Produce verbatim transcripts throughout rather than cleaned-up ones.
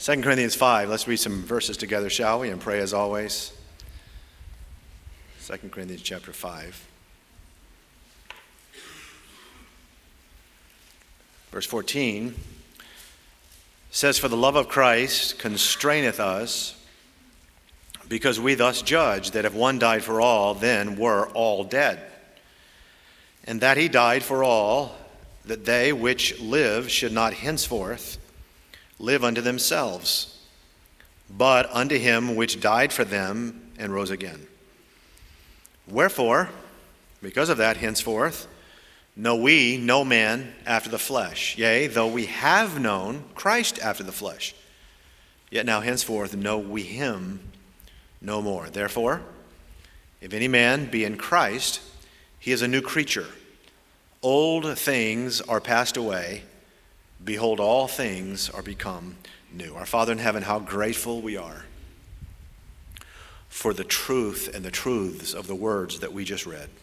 Second Corinthians five, let's read some verses together, shall we, and pray as always. Second Corinthians chapter five. Verse fourteen says, "For the love of Christ constraineth us, because we thus judge that if one died for all, then were all dead. And that he died for all, that they which live should not henceforth live unto themselves, but unto him which died for them and rose again. Wherefore, because of that, henceforth, know we no man after the flesh. Yea, though we have known Christ after the flesh, yet now henceforth know we him no more. Therefore, if any man be in Christ, he is a new creature. Old things are passed away. Behold, all things are become new." Our Father in heaven, how grateful we are for the truth and the truths of the words that we just read,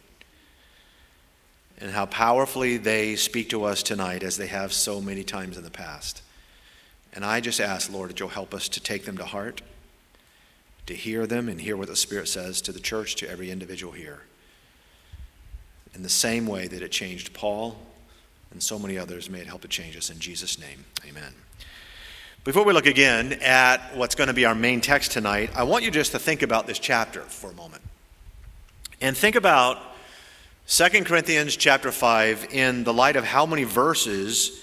and how powerfully they speak to us tonight as they have so many times in the past. And I just ask, Lord, that you'll help us to take them to heart, to hear them and hear what the Spirit says to the church, to every individual here, in the same way that it changed Paul and so many others. May it help to change us. In Jesus' name, amen. Before we look again at what's going to be our main text tonight, I want you just to think about this chapter for a moment. And think about Second Corinthians chapter five in the light of how many verses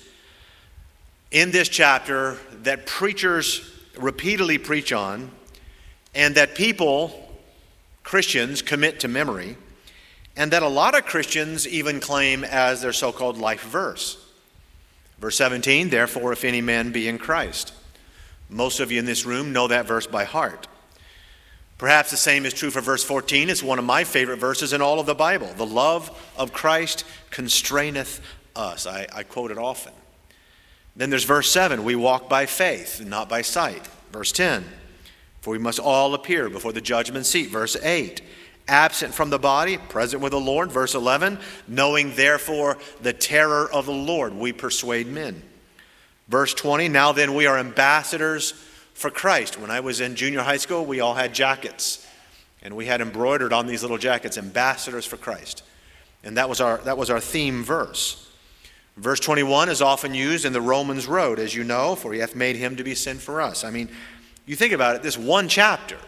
in this chapter that preachers repeatedly preach on, and that people, Christians, commit to memory, and that a lot of Christians even claim as their so-called life verse. Verse seventeen, "Therefore, if any man be in Christ." Most of you in this room know that verse by heart. Perhaps the same is true for verse fourteen. It's one of my favorite verses in all of the Bible. "The love of Christ constraineth us." I, I quote it often. Then there's verse seven, "We walk by faith, not by sight." Verse ten, "For we must all appear before the judgment seat." Verse eight, "Absent from the body, present with the Lord." Verse eleven, "Knowing therefore the terror of the Lord, we persuade men." Verse twenty, "Now then we are ambassadors for Christ." When I was in junior high school, we all had jackets, and we had embroidered on these little jackets, "Ambassadors for Christ." And that was our that was our theme verse. Verse twenty-one is often used in the Romans road, as you know, "For he hath made him to be sin for us." I mean, you think about it, this one chapter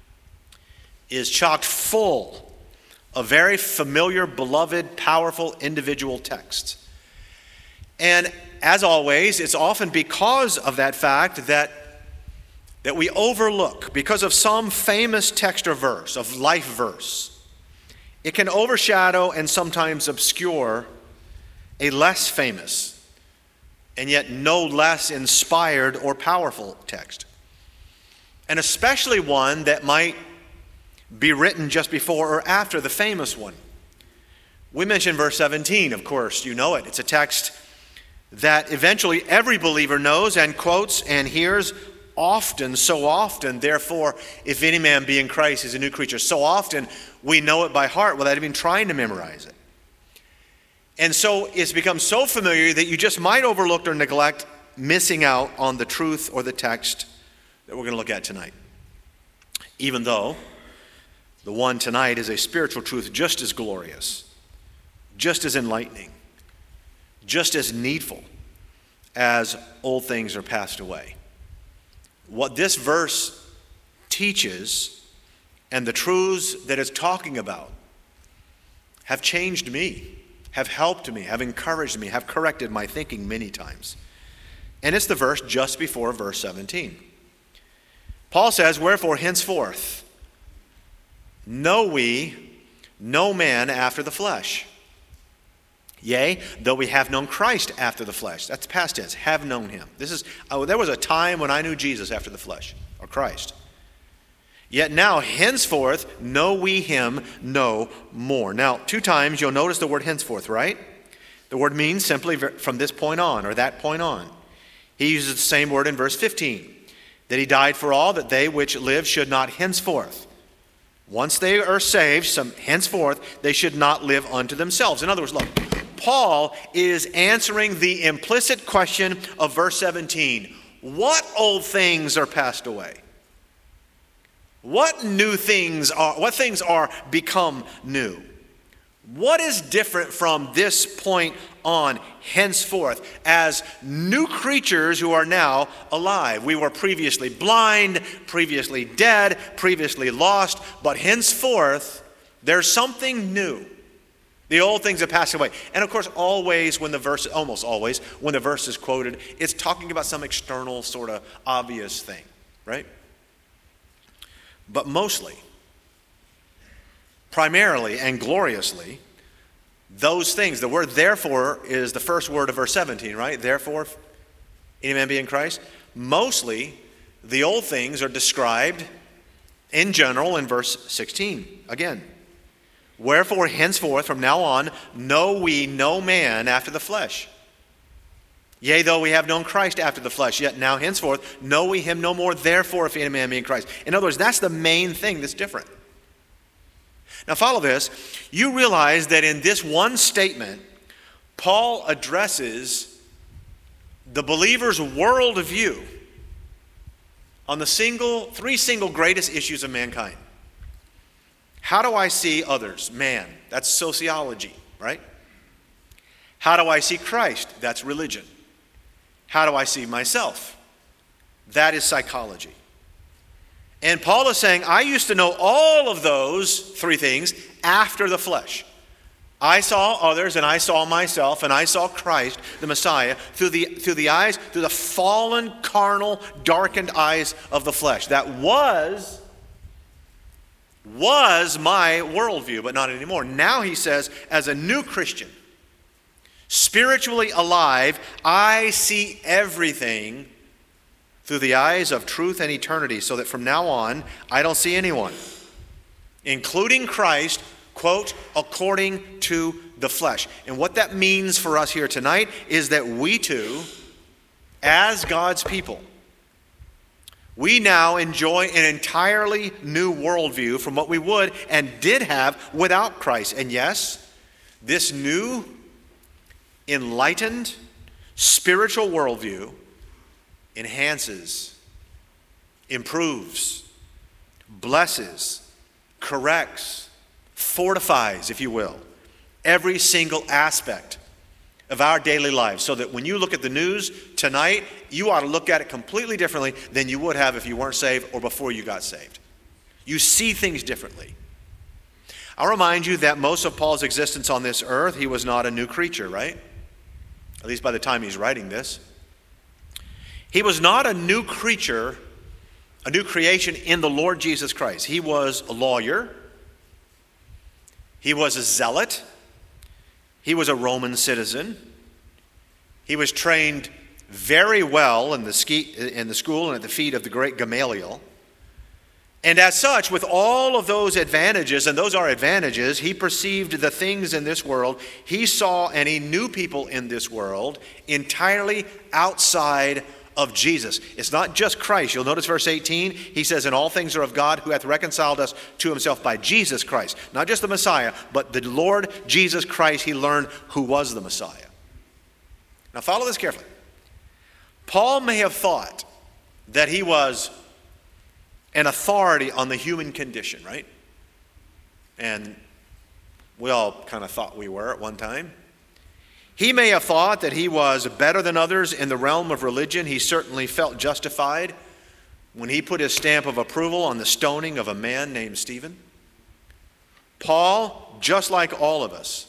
is chock full of very familiar, beloved, powerful individual texts. And as always, it's often because of that fact that, that we overlook, because of some famous text or verse, of life verse, it can overshadow and sometimes obscure a less famous and yet no less inspired or powerful text. And especially one that might be written just before or after the famous one. We mentioned verse seventeen, of course, you know it. It's a text that eventually every believer knows and quotes and hears often, so often. "Therefore, if any man be in Christ, he is a new creature." So often we know it by heart without even trying to memorize it. And so it's become so familiar that you just might overlook or neglect missing out on the truth or the text that we're going to look at tonight. Even though the one tonight is a spiritual truth just as glorious, just as enlightening, just as needful as old things are passed away. What this verse teaches and the truths that it's talking about have changed me, have helped me, have encouraged me, have corrected my thinking many times. And it's the verse just before verse seventeen. Paul says, "Wherefore henceforth know we no man after the flesh. Yea, though we have known Christ after the flesh." That's past tense, have known him. This is, oh, there was a time when I knew Jesus after the flesh, or Christ. "Yet now, henceforth, know we him no more." Now, two times you'll notice the word henceforth, right? The word means simply from this point on, or that point on. He uses the same word in verse fifteen, that he died for all, that they which live should not henceforth. Once they are saved, some henceforth, they should not live unto themselves. In other words, look, Paul is answering the implicit question of verse seventeen. what old things are passed away? What new things are, what things are become new? What is different from this point on henceforth as new creatures who are now alive? We were previously blind, previously dead, previously lost, but henceforth there's something new. The old things have passed away. And of course, always when the verse, almost always, when the verse is quoted, it's talking about some external sort of obvious thing, right? But mostly, primarily and gloriously, those things, the word therefore is the first word of verse seventeen, right? Therefore, any man be in Christ. Mostly, the old things are described in general in verse sixteen. Again, wherefore henceforth, from now on, know we no man after the flesh. Yea, though we have known Christ after the flesh, yet now henceforth know we him no more. Therefore, if any man be in Christ. In other words, that's the main thing that's different. Now follow this. You realize that in this one statement, Paul addresses the believer's worldview on the single, three single greatest issues of mankind. How do I see others? Man, that's sociology, right? How do I see Christ? That's religion. How do I see myself? That is psychology. And Paul is saying, I used to know all of those three things after the flesh. I saw others and I saw myself and I saw Christ, the Messiah, through the, through the eyes, through the fallen, carnal, darkened eyes of the flesh. That was, was my worldview, but not anymore. Now he says, as a new Christian, spiritually alive, I see everything through the eyes of truth and eternity, so that from now on, I don't see anyone, including Christ, quote, according to the flesh. And what that means for us here tonight is that we too, as God's people, we now enjoy an entirely new worldview from what we would and did have without Christ. And yes, this new, enlightened, spiritual worldview enhances, improves, blesses, corrects, fortifies, if you will, every single aspect of our daily lives, so that when you look at the news tonight, you ought to look at it completely differently than you would have if you weren't saved or before you got saved. You see things differently. I'll remind you that most of Paul's existence on this earth, he was not a new creature, right? At least by the time he's writing this. He was not a new creature, a new creation in the Lord Jesus Christ. He was a lawyer. He was a zealot. He was a Roman citizen. He was trained very well in the, ski, in the school and at the feet of the great Gamaliel. And as such, with all of those advantages, and those are advantages, he perceived the things in this world. He saw and he knew people in this world entirely outside of Jesus. It's not just Christ. You'll notice verse eighteen, he says, and all things are of God who hath reconciled us to himself by Jesus Christ. Not just the Messiah, but the Lord Jesus Christ, he learned who was the Messiah. Now follow this carefully. Paul may have thought that he was an authority on the human condition, right? And we all kind of thought we were at one time. He may have thought that he was better than others in the realm of religion. He certainly felt justified when he put his stamp of approval on the stoning of a man named Stephen. Paul, just like all of us,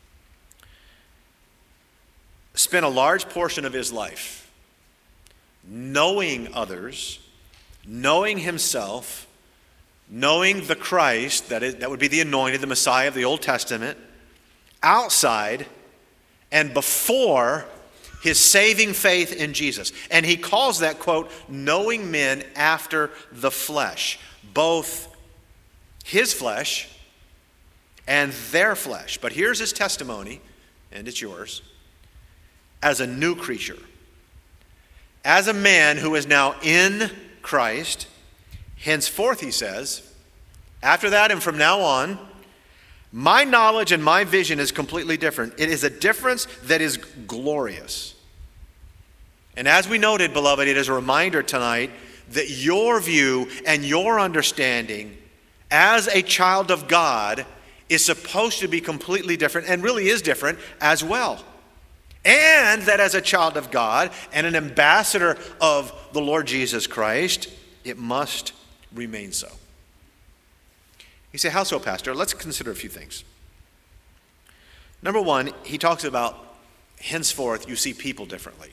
spent a large portion of his life knowing others, knowing himself, knowing the Christ, that is, that would be the anointed, the Messiah of the Old Testament, outside and before his saving faith in Jesus. And he calls that, quote, knowing men after the flesh, both his flesh and their flesh. But here's his testimony, and it's yours, as a new creature, as a man who is now in Christ. Henceforth, he says, after that and from now on, my knowledge and my vision is completely different. It is a difference that is glorious. And as we noted, beloved, it is a reminder tonight that your view and your understanding as a child of God is supposed to be completely different, and really is different as well. And that as a child of God and an ambassador of the Lord Jesus Christ, it must remain so. You say, how so, Pastor? Let's consider a few things. Number one, he talks about henceforth you see people differently.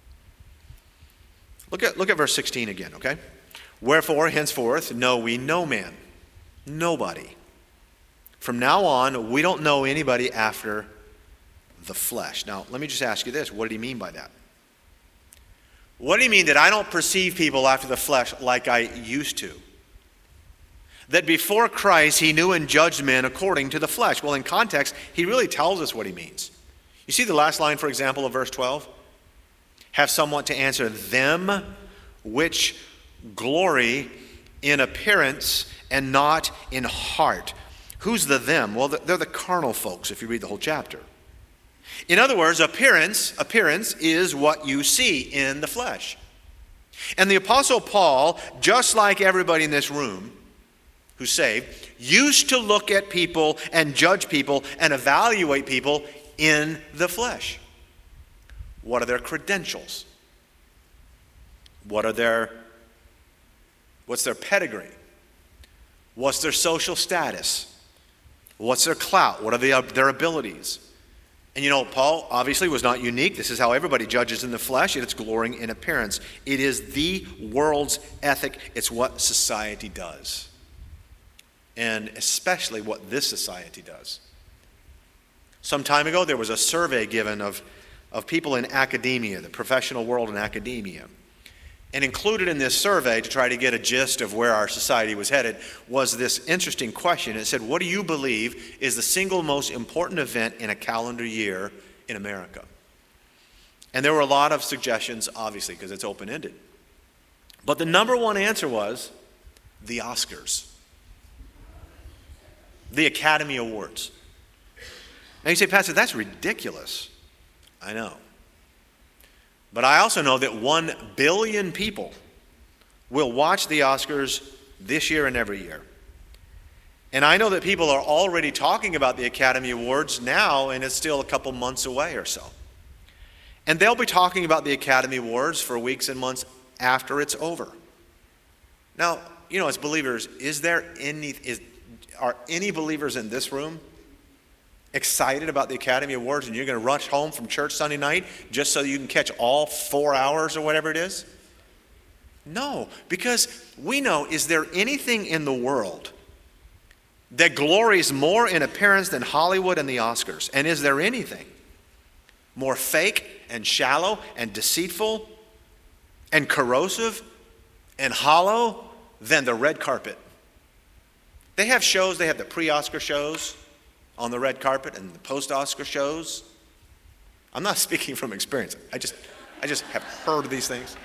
Look at, look at verse sixteen again, okay? Wherefore, henceforth, know we no man, nobody. From now on, we don't know anybody after the flesh. Now, let me just ask you this. What did he mean by that? What did he mean that I don't perceive people after the flesh like I used to? That before Christ, he knew and judged men according to the flesh. Well, in context, he really tells us what he means. You see the last line, for example, of verse twelve? Have someone to answer them which glory in appearance and not in heart. Who's the them? Well, they're the carnal folks if you read the whole chapter. In other words, appearance, appearance is what you see in the flesh. And the Apostle Paul, just like everybody in this room who's saved, used to look at people and judge people and evaluate people in the flesh. What are their credentials? What are their, what's their pedigree? What's their social status? What's their clout? What are the, their abilities? And you know, Paul obviously was not unique. This is how everybody judges in the flesh. It's glorying in appearance. It is the world's ethic. It's what society does. And especially what this society does. Some time ago, there was a survey given of, of people in academia, the professional world in academia. And included in this survey, to try to get a gist of where our society was headed, was this interesting question. It said, what do you believe is the single most important event in a calendar year in America? And there were a lot of suggestions, obviously, because it's open-ended. But the number one answer was the Oscars. The Academy Awards. Now you say, Pastor, that's ridiculous. I know. But I also know that one billion people will watch the Oscars this year and every year. And I know that people are already talking about the Academy Awards now, and it's still a couple months away or so. And they'll be talking about the Academy Awards for weeks and months after it's over. Now, you know, as believers, is there any, is, are any believers in this room excited about the Academy Awards and you're going to rush home from church Sunday night just so you can catch all four hours or whatever it is? No, because we know, is there anything in the world that glories more in appearance than Hollywood and the Oscars? And is there anything more fake and shallow and deceitful and corrosive and hollow than the red carpet? They have shows, they have the pre-Oscar shows on the red carpet and the post-Oscar shows. I'm not speaking from experience. I just, I just have heard of these things.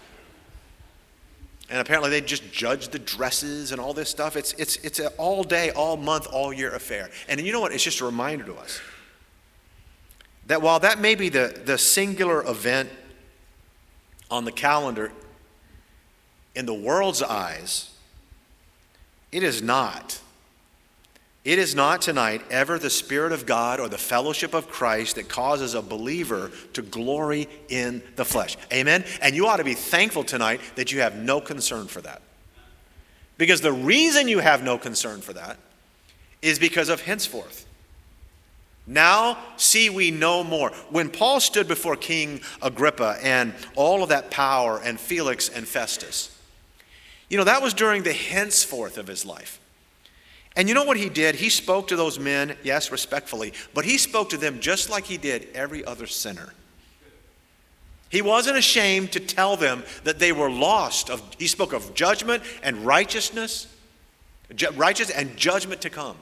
And apparently they just judge the dresses and all this stuff. It's, it's, it's an all day, all month, all year affair. And you know what? It's just a reminder to us that while that may be the, the singular event on the calendar in the world's eyes, it is not. It is not tonight ever the Spirit of God or the fellowship of Christ that causes a believer to glory in the flesh. Amen? And you ought to be thankful tonight that you have no concern for that. Because the reason you have no concern for that is because of henceforth. Now see we no more. When Paul stood before King Agrippa and all of that power and Felix and Festus, you know, that was during the henceforth of his life. And you know what he did? He spoke to those men, yes, respectfully, but he spoke to them just like he did every other sinner. He wasn't ashamed to tell them that they were lost. Of, he spoke of judgment and righteousness, ju- righteous and judgment to come.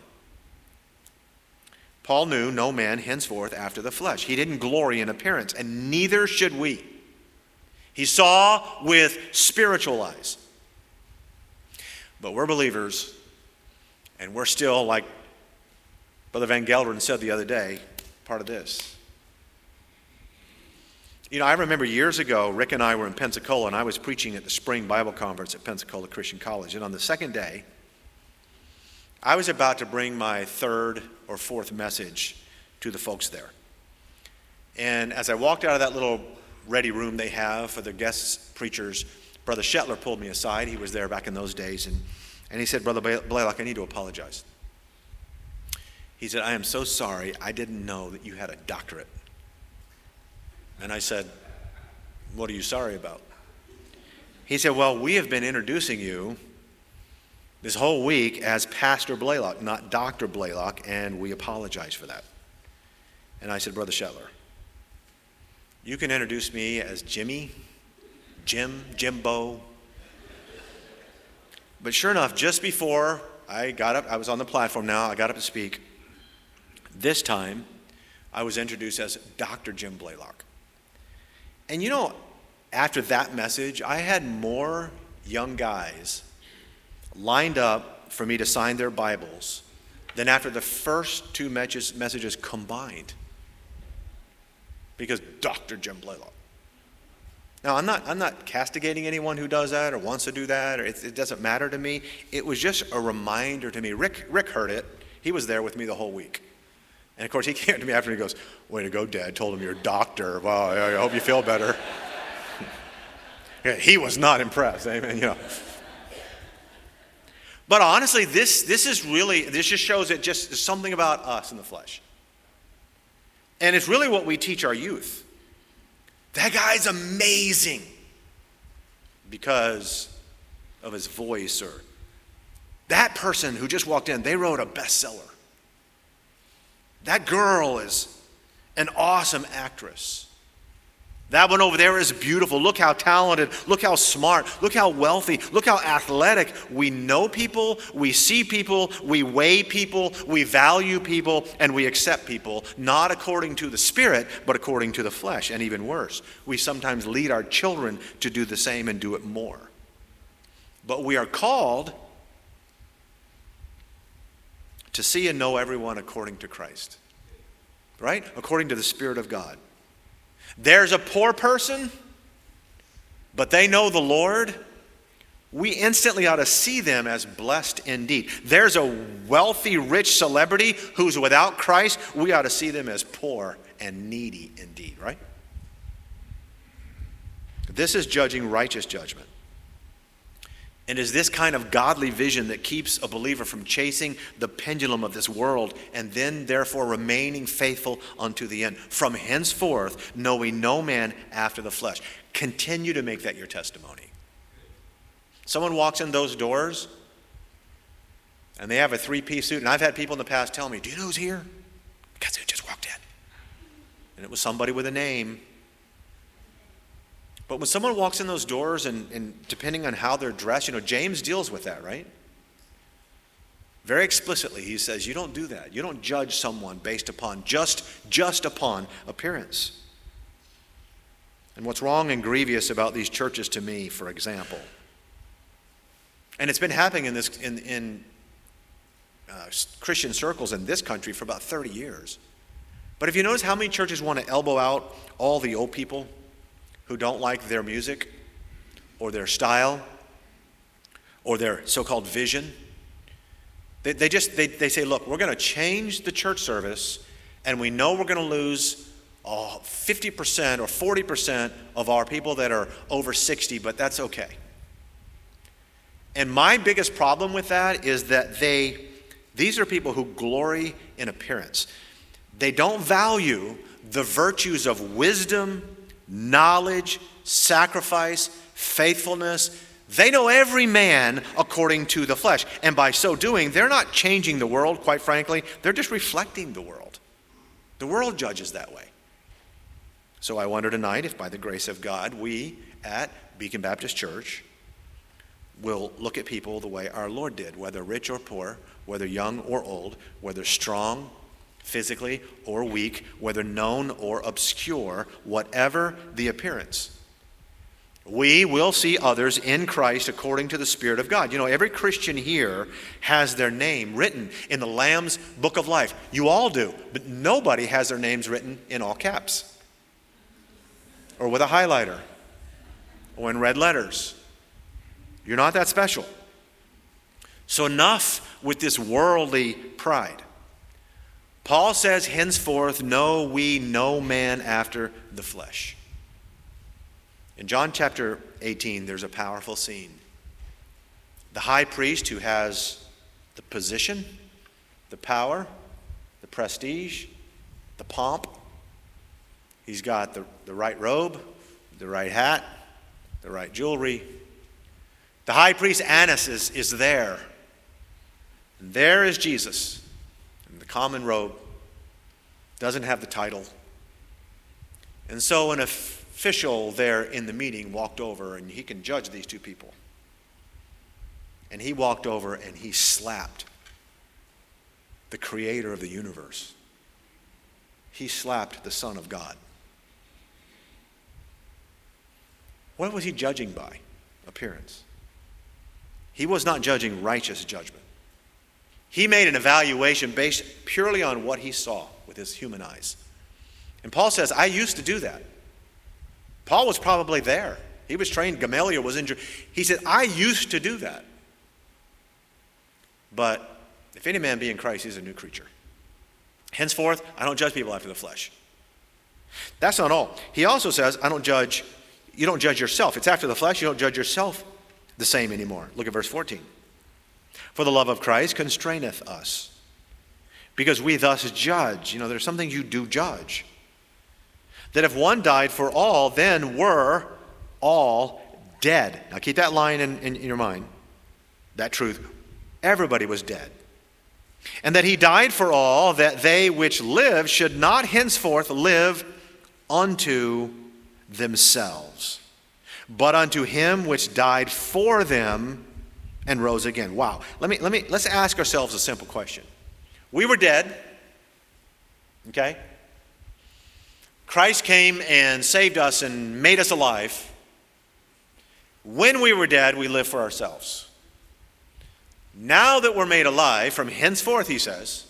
Paul knew no man henceforth after the flesh. He didn't glory in appearance, and neither should we. He saw with spiritual eyes. But we're believers. And we're still, like Brother Van Gelderen said the other day, part of this. You know, I remember years ago, Rick and I were in Pensacola, and I was preaching at the Spring Bible Conference at Pensacola Christian College. And on the second day, I was about to bring my third or fourth message to the folks there. And as I walked out of that little ready room they have for the guest preachers, Brother Shetler pulled me aside. He was there back in those days. And, and he said, Brother Blaylock, I need to apologize. He said, I am so sorry. I didn't know that you had a doctorate. And I said, what are you sorry about? He said, well, we have been introducing you this whole week as Pastor Blaylock, not Doctor Blaylock, and we apologize for that. And I said, Brother Shetler, you can introduce me as Jimmy, Jim, Jimbo. But sure enough, just before I got up, I was on the platform now, I got up to speak. This time, I was introduced as Doctor Jim Blaylock. And you know, after that message, I had more young guys lined up for me to sign their Bibles than after the first two messages combined. Because Doctor Jim Blaylock. Now, I'm not, I'm not castigating anyone who does that or wants to do that, or it, it doesn't matter to me. It was just a reminder to me. Rick, Rick heard it. He was there with me the whole week. And of course, he came to me after and he goes, way to go, Dad. Told him you're a doctor. Well, I hope you feel better. Yeah, he was not impressed. Amen. You know. But honestly, this, this is really, this just shows it just something about us in the flesh. And it's really what we teach our youth. That guy's amazing because of his voice, or that person who just walked in, they wrote a bestseller. That girl is an awesome actress. That one over there is beautiful. Look how talented, look how smart, look how wealthy, look how athletic. We know people, we see people, we weigh people, we value people, and we accept people, not according to the Spirit, but according to the flesh. And even worse, we sometimes lead our children to do the same and do it more. But we are called to see and know everyone according to Christ, right? According to the Spirit of God. There's a poor person, but they know the Lord. We instantly ought to see them as blessed indeed. There's a wealthy, rich celebrity who's without Christ. We ought to see them as poor and needy indeed, right? This is judging righteous judgment. And is this kind of godly vision that keeps a believer from chasing the pendulum of this world and then therefore remaining faithful unto the end. From henceforth, knowing no man after the flesh. Continue to make that your testimony. Someone walks in those doors and they have a three-piece suit. And I've had people in the past tell me, do you know who's here? Because they just walked in. And it was somebody with a name. But when someone walks in those doors and, and depending on how they're dressed, you know, James deals with that, right? Very explicitly, he says, you don't do that. You don't judge someone based upon, just, just upon appearance. And what's wrong and grievous about these churches to me, for example, and it's been happening in this in, in uh, Christian circles in this country for about thirty years. But if you notice how many churches want to elbow out all the old people who don't like their music or their style or their so-called vision. They, they just, they, they say, look, we're going to change the church service and we know we're going to lose oh, fifty percent or forty percent of our people that are over sixty, but that's okay. And my biggest problem with that is that they, these are people who glory in appearance. They don't value the virtues of wisdom, knowledge, sacrifice, faithfulness. They know every man according to the flesh. And by so doing, they're not changing the world, quite frankly. They're just reflecting the world. The world judges that way. So I wonder tonight if by the grace of God, we at Beacon Baptist Church will look at people the way our Lord did, whether rich or poor, whether young or old, whether strong physically or weak, whether known or obscure, whatever the appearance. We will see others in Christ according to the Spirit of God. You know, every Christian here has their name written in the Lamb's Book of Life. You all do, but nobody has their names written in all caps. or with a highlighter or in red letters. You're not that special. So enough with this worldly pride. Paul says, henceforth know we no man after the flesh. In John chapter eighteen, there's a powerful scene. The high priest who has the position, the power, the prestige, the pomp. He's got the, the right robe, the right hat, the right jewelry. The high priest Annas is, is there. And there is Jesus in the common robe. Doesn't have the title. And so an official there in the meeting walked over, and he can judge these two people. And he walked over and he slapped the creator of the universe. He slapped the Son of God. What was he judging by? Appearance. He was not judging righteous judgment. He made an evaluation based purely on what he saw with his human eyes. And Paul says, I used to do that. Paul was probably there. He was trained. Gamaliel was injured. He said, I used to do that. But if any man be in Christ, he's a new creature. Henceforth, I don't judge people after the flesh. That's not all. He also says, I don't judge, you don't judge yourself. It's after the flesh, you don't judge yourself the same anymore. Look at verse fourteen. For the love of Christ constraineth us, because we thus judge. You know, there's some things you do judge. That if one died for all, then were all dead. Now keep that line in, in, in your mind, that truth. Everybody was dead. And that he died for all, that they which live should not henceforth live unto themselves, but unto him which died for them and rose again. Wow. Let me let me let's ask ourselves a simple question. We were dead. Okay? Christ came and saved us and made us alive. When we were dead, we lived for ourselves. Now that we're made alive, from henceforth, he says,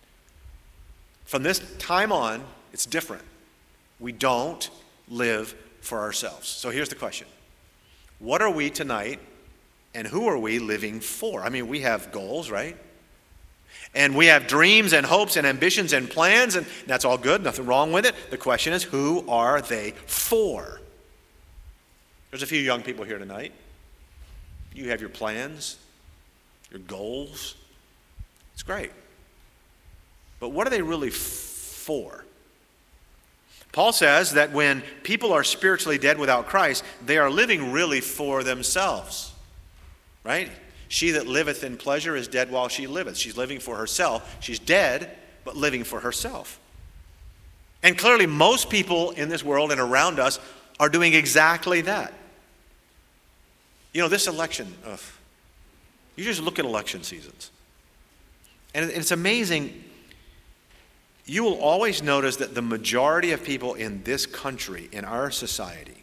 from this time on, it's different. We don't live for ourselves. So here's the question. What are we tonight, and who are we living for? I mean, we have goals, right? And we have dreams and hopes and ambitions and plans, and that's all good, nothing wrong with it. The question is, who are they for? There's a few young people here tonight. You have your plans, your goals. It's great. But what are they really f- for? Paul says that when people are spiritually dead without Christ, they are living really for themselves. Right? She that liveth in pleasure is dead while she liveth. She's living for herself. She's dead, but living for herself. And clearly most people in this world and around us are doing exactly that. You know, this election, ugh, you just look at election seasons. And it's amazing. You will always notice that the majority of people in this country, in our society,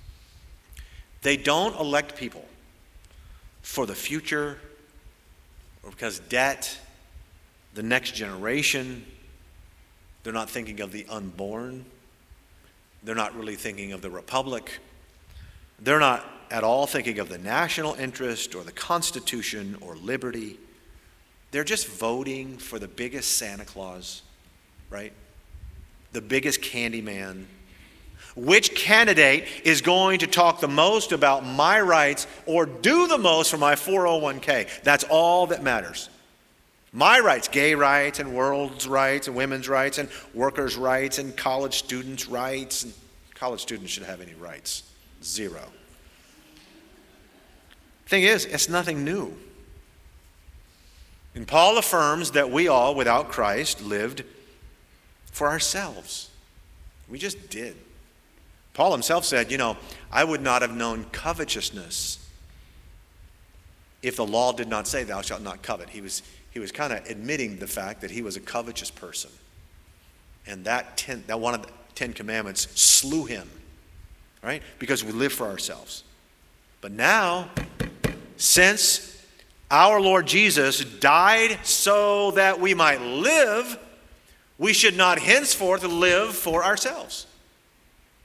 they don't elect people for the future or because debt, the next generation. They're not thinking of the unborn. They're not really thinking of the republic. They're not at all thinking of the national interest or the Constitution or liberty. They're just voting for the biggest Santa Claus, right? The biggest candy man. Which candidate is going to talk the most about my rights or do the most for my four oh one k? That's all that matters. My rights, gay rights and world's rights and women's rights and workers' rights and college students' rights. And college students should have any rights. Zero. Thing is, it's nothing new. And Paul affirms that we all, without Christ, lived for ourselves. We just did. Paul himself said, you know, I would not have known covetousness if the law did not say thou shalt not covet. He was he was kind of admitting the fact that he was a covetous person. And that ten, that one of the Ten Commandments slew him, right? Because we live for ourselves. But now, since our Lord Jesus died so that we might live, we should not henceforth live for ourselves.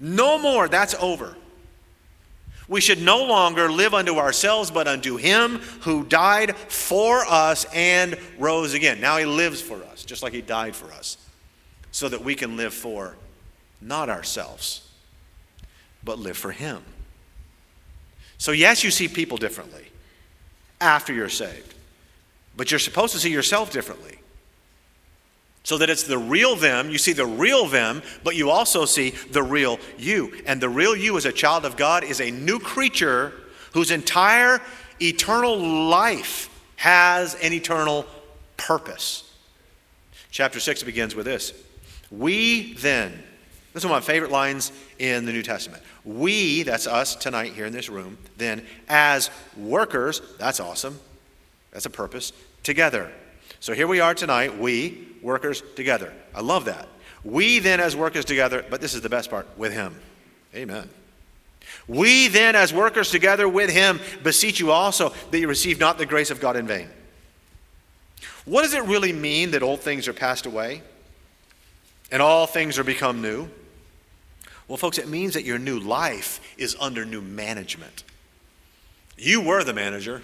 No more. That's over. We should no longer live unto ourselves, but unto him who died for us and rose again. Now he lives for us, just like he died for us, so that we can live for not ourselves, but live for him. So yes, you see people differently after you're saved, but you're supposed to see yourself differently. So that it's the real them, you see the real them, but you also see the real you. And the real you as a child of God is a new creature whose entire eternal life has an eternal purpose. Chapter six begins with this. We then, this is one of my favorite lines in the New Testament. We, that's us tonight here in this room, then as workers, that's awesome, that's a purpose, together. So here we are tonight, we, workers together. I love that. We then as workers together, but this is the best part, with him. Amen. We then as workers together with him beseech you also that you receive not the grace of God in vain. What does it really mean that old things are passed away and all things are become new? Well, folks, it means that your new life is under new management. You were the manager.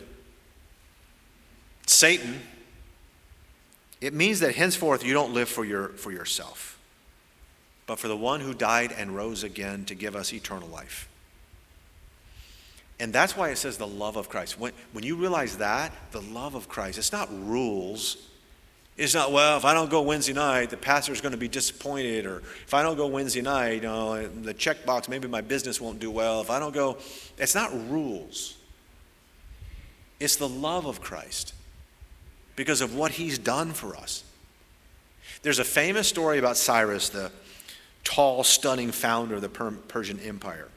Satan. It means that henceforth you don't live for your for yourself, but for the one who died and rose again to give us eternal life. And that's why it says the love of Christ. When, when you realize that, the love of Christ, it's not rules. It's not, well, if I don't go Wednesday night, the pastor's going to be disappointed. Or if I don't go Wednesday night, you know, the checkbox, maybe my business won't do well. If I don't go, it's not rules. It's the love of Christ because of what he's done for us. There's a famous story about Cyrus, the tall, stunning founder of the Persian Empire,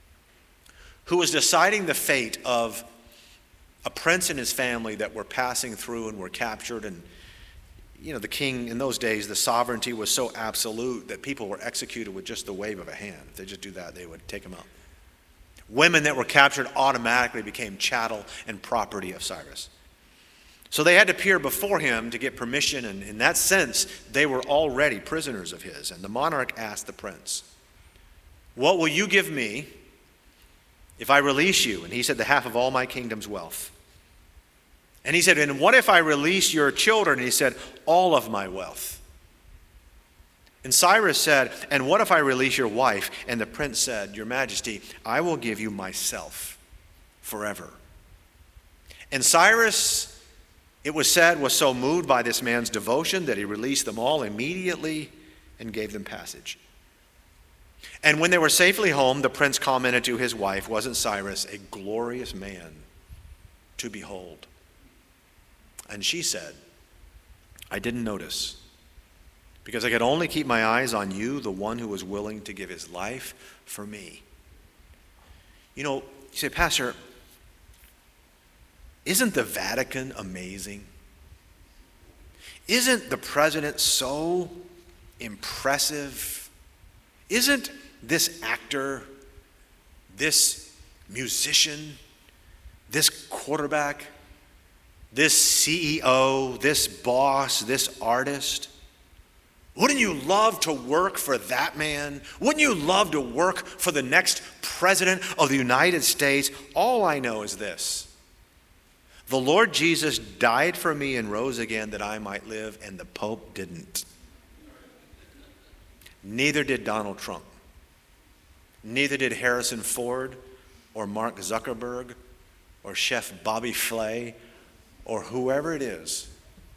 who was deciding the fate of a prince and his family that were passing through and were captured. And, you know, the king in those days, the sovereignty was so absolute that people were executed with just the wave of a hand. If they just do that, they would take them out. Women that were captured automatically became chattel and property of Cyrus. So they had to appear before him to get permission, and in that sense, they were already prisoners of his. And the monarch asked the prince, "What will you give me if I release you?" And he said, "The half of all my kingdom's wealth." And he said, "And what if I release your children?" And he said, "All of my wealth." And Cyrus said, "And what if I release your wife?" And the prince said, "Your Majesty, I will give you myself forever." And Cyrus, it was said, was so moved by this man's devotion that he released them all immediately and gave them passage. And when they were safely home, the prince commented to his wife, "Wasn't Cyrus a glorious man to behold?" And she said, "I didn't notice, because I could only keep my eyes on you, the one who was willing to give his life for me." You know, you say, "Pastor, isn't the Vatican amazing? Isn't the president so impressive? Isn't this actor, this musician, this quarterback, this C E O, this boss, this artist? Wouldn't you love to work for that man? Wouldn't you love to work for the next president of the United States?" All I know is this: the Lord Jesus died for me and rose again that I might live, and the Pope didn't. Neither did Donald Trump. Neither did Harrison Ford or Mark Zuckerberg or Chef Bobby Flay or whoever it is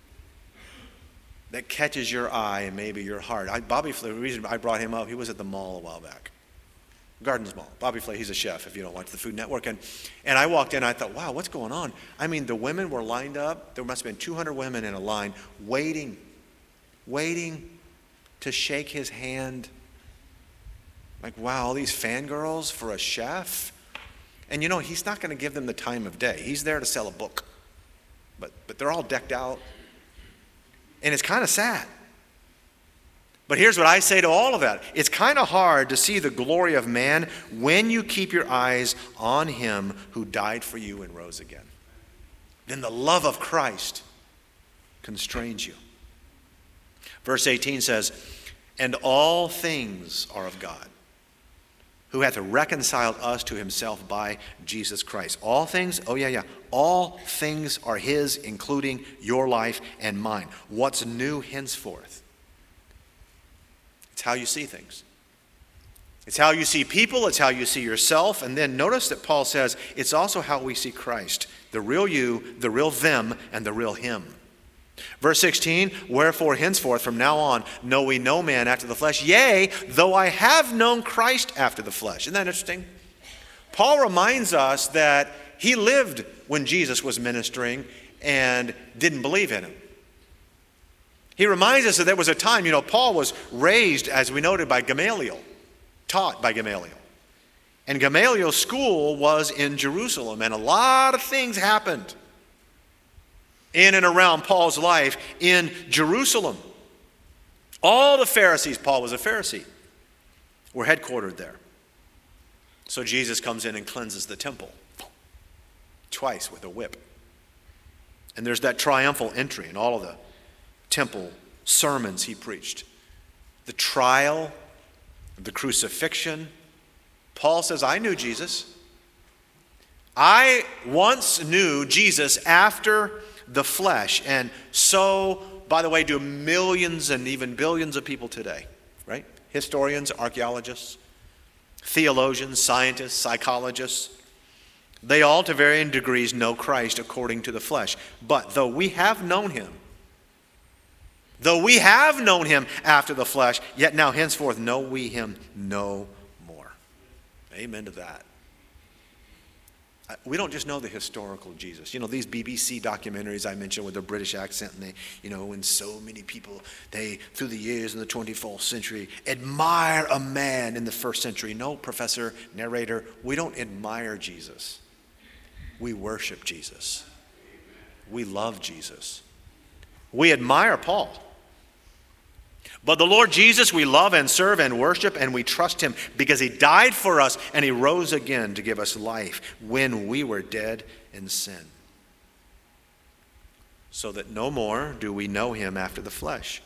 that catches your eye and maybe your heart. I, Bobby Flay, the reason I brought him up, he was at the mall a while back. Gardens Mall. Bobby Flay, he's a chef if you don't watch the Food Network. And, and I walked in, I thought, wow, what's going on? I mean, the women were lined up. There must have been two hundred women in a line waiting, waiting to shake his hand. Like, wow, all these fangirls for a chef? And you know, he's not going to give them the time of day. He's there to sell a book. But, but they're all decked out. And it's kind of sad. But here's what I say to all of that. It's kind of hard to see the glory of man when you keep your eyes on him who died for you and rose again. Then the love of Christ constrains you. Verse eighteen says, "And all things are of God, who hath reconciled us to himself by Jesus Christ. All things, oh yeah, yeah, all things are his, including your life and mine. What's new henceforth? It's how you see things. It's how you see people, it's how you see yourself. And then notice that Paul says it's also how we see Christ. The real you, the real them, and the real him. Verse sixteen, wherefore henceforth from now on know we no man after the flesh, yea, though I have known Christ after the flesh. Isn't that interesting? Paul reminds us that he lived when Jesus was ministering and didn't believe in him. He reminds us that there was a time, you know, Paul was raised, as we noted, by Gamaliel, taught by Gamaliel. And Gamaliel's school was in Jerusalem, and a lot of things happened in and around Paul's life in Jerusalem. All the Pharisees, Paul was a Pharisee, were headquartered there. So Jesus comes in and cleanses the temple twice with a whip. And there's that triumphal entry in all of the temple sermons he preached. The trial, the crucifixion. Paul says, I knew Jesus. I once knew Jesus after the flesh, and so, by the way, do millions and even billions of people today, right? Historians, archaeologists, theologians, scientists, psychologists. They all, to varying degrees, know Christ according to the flesh. But though we have known him, though we have known him after the flesh, yet now henceforth know we him no more. Amen to that. We don't just know the historical Jesus. You know, these B B C documentaries I mentioned with their British accent, and they, you know, when so many people, they, through the years in the twenty-first century, admire a man in the first century. No, professor, narrator, we don't admire Jesus. We worship Jesus. We love Jesus. We admire Paul. But the Lord Jesus we love and serve and worship, and we trust him because he died for us and he rose again to give us life when we were dead in sin. So that no more do we know him after the flesh.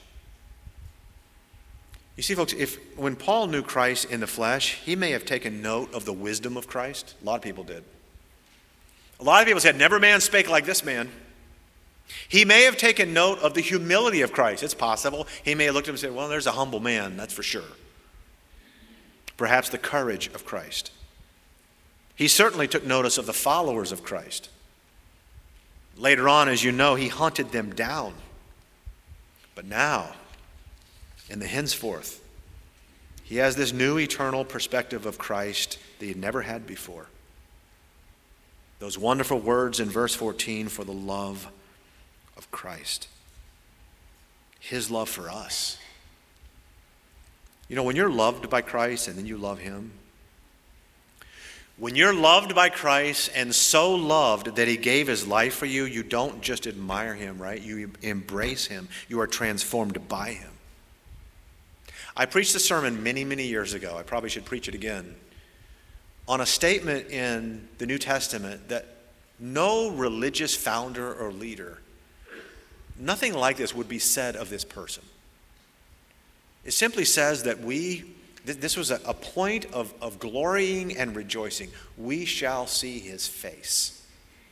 You see, folks, if when Paul knew Christ in the flesh, he may have taken note of the wisdom of Christ. A lot of people did. A lot of people said, never man spake like this man. He may have taken note of the humility of Christ. It's possible. He may have looked at him and said, well, there's a humble man, that's for sure. Perhaps the courage of Christ. He certainly took notice of the followers of Christ. Later on, as you know, he hunted them down. But now, in the henceforth, he has this new eternal perspective of Christ that he had never had before. Those wonderful words in verse fourteen, for the love of Christ. His love for us. You know, when you're loved by Christ and then you love him, when you're loved by Christ and so loved that he gave his life for you, you don't just admire him, right? You embrace him. You are transformed by him. I preached a sermon many, many years ago. I probably should preach it again. On a statement in the New Testament that no religious founder or leader, nothing like this would be said of this person. It simply says that we, this was a, a point of, of glorying and rejoicing. We shall see his face.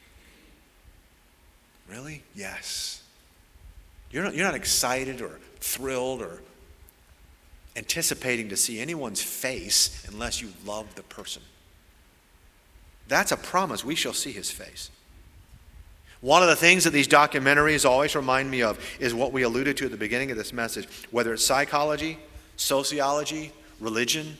Really? Yes. You're not, you're not excited or thrilled or anticipating to see anyone's face unless you love the person. That's a promise. We shall see his face. One of the things that these documentaries always remind me of is what we alluded to at the beginning of this message, whether it's psychology, sociology, religion.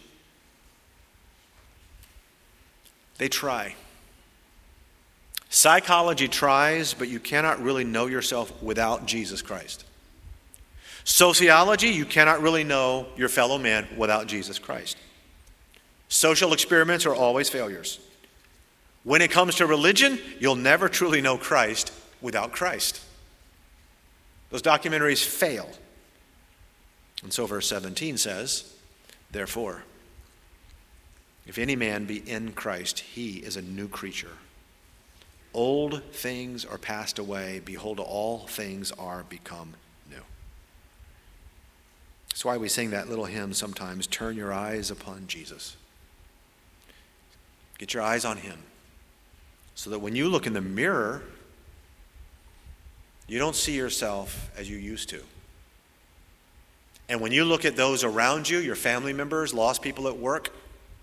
They try. Psychology tries, but you cannot really know yourself without Jesus Christ. Sociology, you cannot really know your fellow man without Jesus Christ. Social experiments are always failures. When it comes to religion, you'll never truly know Christ without Christ. Those documentaries fail. And so verse seventeen says, therefore, if any man be in Christ, he is a new creature. Old things are passed away. Behold, all things are become new. That's why we sing that little hymn sometimes, turn your eyes upon Jesus. Get your eyes on him. So that when you look in the mirror, you don't see yourself as you used to. And when you look at those around you, your family members, lost people at work,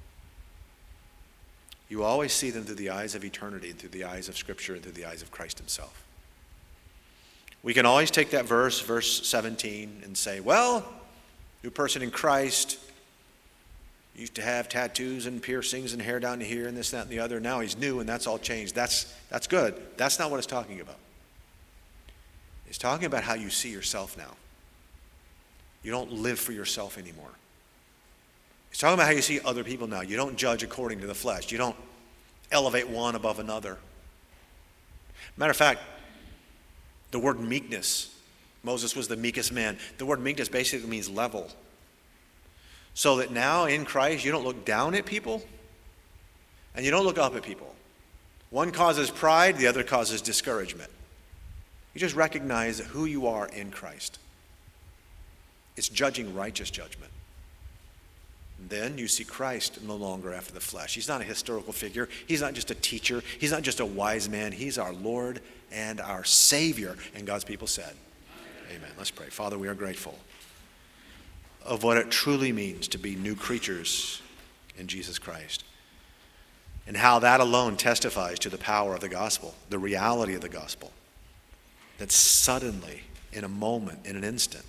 you always see them through the eyes of eternity and through the eyes of Scripture and through the eyes of Christ himself. We can always take that verse, verse seventeen, and say, well, new person in Christ used to have tattoos and piercings and hair down to here and this, that, and the other. Now he's new and that's all changed. That's, that's good. That's not what it's talking about. It's talking about how you see yourself now. You don't live for yourself anymore. It's talking about how you see other people now. You don't judge according to the flesh. You don't elevate one above another. Matter of fact, the word meekness, Moses was the meekest man. The word meekness basically means level. So that now in Christ, you don't look down at people and you don't look up at people. One causes pride, the other causes discouragement. You just recognize who you are in Christ. It's judging righteous judgment. And then you see Christ no longer after the flesh. He's not a historical figure. He's not just a teacher. He's not just a wise man. He's our Lord and our Savior. And God's people said, amen. Amen. Let's pray. Father, we are grateful of what it truly means to be new creatures in Jesus Christ. And how that alone testifies to the power of the gospel, the reality of the gospel. That suddenly, in a moment, in an instant,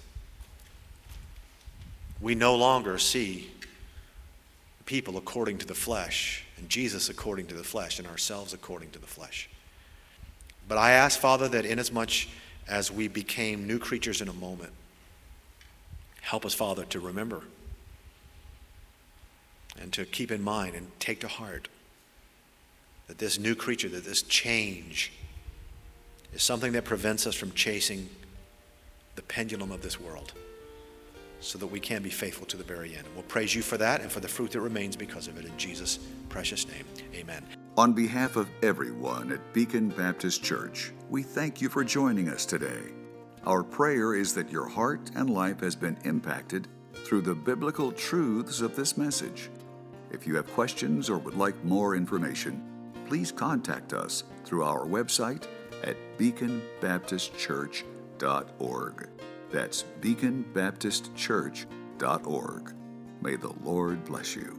we no longer see people according to the flesh, and Jesus according to the flesh, and ourselves according to the flesh. But I ask, Father, that inasmuch as we became new creatures in a moment, help us, Father, to remember and to keep in mind and take to heart that this new creature, that this change is something that prevents us from chasing the pendulum of this world, so that we can be faithful to the very end. And we'll praise you for that and for the fruit that remains because of it. In Jesus' precious name, amen. On behalf of everyone at Beacon Baptist Church, we thank you for joining us today. Our prayer is that your heart and life has been impacted through the biblical truths of this message. If you have questions or would like more information, please contact us through our website at beacon baptist church dot org. That's beacon baptist church dot org. May the Lord bless you.